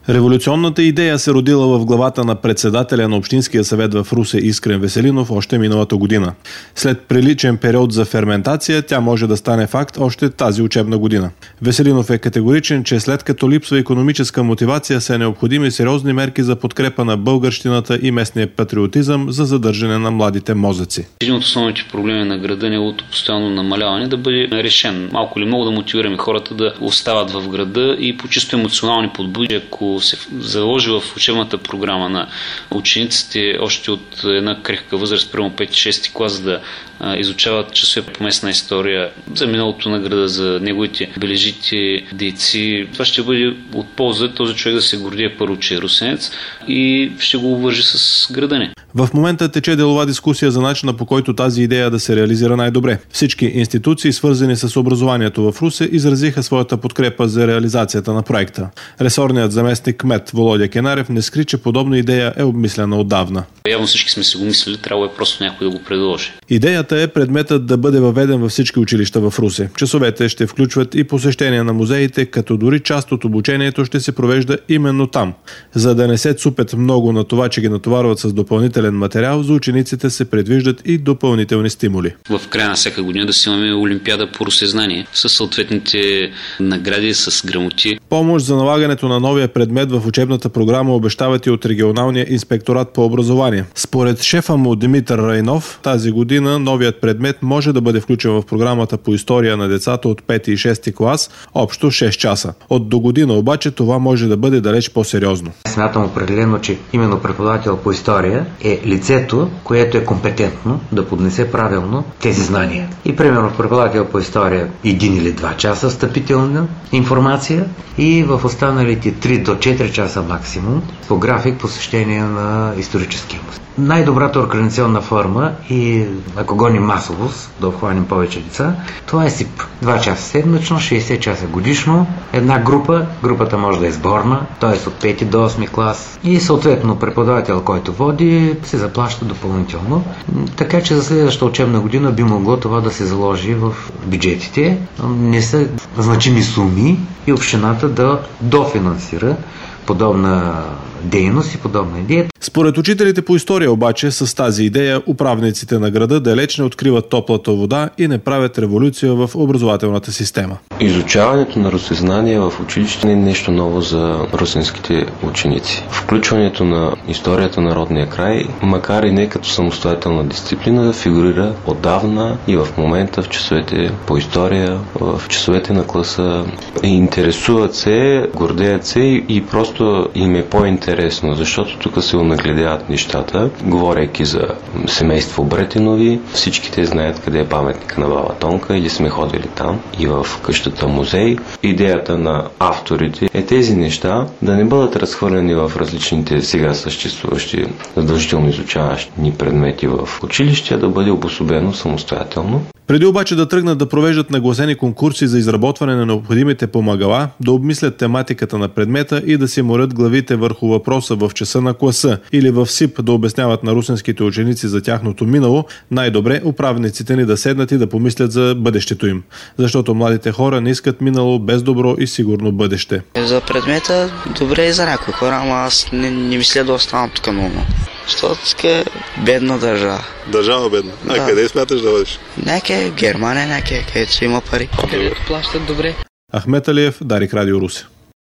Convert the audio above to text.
Революционната идея се родила в главата на председателя на Общинския съвет в Русе Искрен Веселинов още миналата година. След приличен период за ферментация, тя може да стане факт още тази учебна година. Веселинов е категоричен, че след като липсва икономическа мотивация, са необходими сериозни мерки за подкрепа на българщината и местния патриотизъм за задържане на младите мозъци. Един от основните проблеми на града, неговото постоянно намаляване, да бъде решен. Малко ли много да мотивираме хората да остават в града и по чисто емоционални подбуди, ако се заложи в учебната програма на учениците още от една крехка възраст, прямо 5-6 клас, да изучават часове по местна история за миналото на града, за неговите бележити дейци. Това ще бъде от полза този човек да се гордее първо, че е русенец и ще го обвържи с града ни. В момента тече делова дискусия за начина, по който тази идея да се реализира най-добре. Всички институции, свързани с образованието в Русе, изразиха своята подкрепа за реализацията на проекта. Ресорният заместник кмет Володя Кенарев не скри, че подобна идея е обмислена отдавна. Явно всички сме си го мислили, трябва е просто някой да го предложи. Идеята е предметът да бъде въведен във всички училища в Русе. Часовете ще включват и посещения на музеите, като дори част от обучението ще се провежда именно там. За да не се цупят много на това, че ги натоварват с допълнителен материал, за учениците се предвиждат и допълнителни стимули. В края на всяка година да си имаме олимпиада по русезнание с съответните награди, с грамоти. Помощ за налагането на новия предмет в учебната програма обещават и от регионалния инспекторат по образование. Според шефа му Димитър Райнов, тази година новият предмет може да бъде включен в програмата по история на децата от 5 и 6 клас, общо 6 часа. От до година обаче това може да бъде далеч по-сериозно. Смятам определено, че именно преподавател по история е лицето, което е компетентно да поднесе правилно тези знания. И примерно преподавател по история 1 или 2 часа встъпителна информация и в останалите 3 до 4 часа максимум по график посещение на историческия музей. Най-добрата организационна форма и ако гоним масовост, да обхванем повече деца, това е СИП. 2 часа седмично, 60 часа годишно. Една групата може да е сборна, т.е. от 5 до 8 клас и съответно преподавател, който води, се заплаща допълнително. Така че за следващата учебна година би могло това да се заложи в бюджетите. Не са значими суми и общината да дофинансира подобна дейност и подобна идея. Според учителите по история обаче, с тази идея управниците на града далеч не откриват топлата вода и не правят революция в образователната система. Изучаването на русезнание в училище не е нещо ново за русенските ученици. Включването на историята на родния край, макар и не като самостоятелна дисциплина, да фигурира отдавна и в момента в часовете по история, в часовете на класа. Интересуват се, гордеят се и просто им е по-интересно, защото тук се нагледяват нещата, говорейки за семейство Бретинови. Всички те знаят къде е паметника на баба Тонка или сме ходили там и в къщата музей. Идеята на авторите е тези неща да не бъдат разхвърляни в различните сега съществуващи задължително изучаващи предмети в училище, да бъде обособено самостоятелно. Преди обаче да тръгнат да провеждат нагласени конкурси за изработване на необходимите помагала, да обмислят тематиката на предмета и да си морят главите върху въпроса в часа на класа или в СИП да обясняват на русенските ученици за тяхното минало, най-добре управниците ни да седнат и да помислят за бъдещето им. Защото младите хора не искат минало без добро и сигурно бъдеще. За предмета добре и за някои хора, ама аз не мисля да оставам тук много. Защото тук е бедна държава. Държава бедна? А да. Къде смяташ да бъдеш? Някъде Германия, където има пари. Където плащат добре. Ахмет Алиев, Дарик Радио Русе.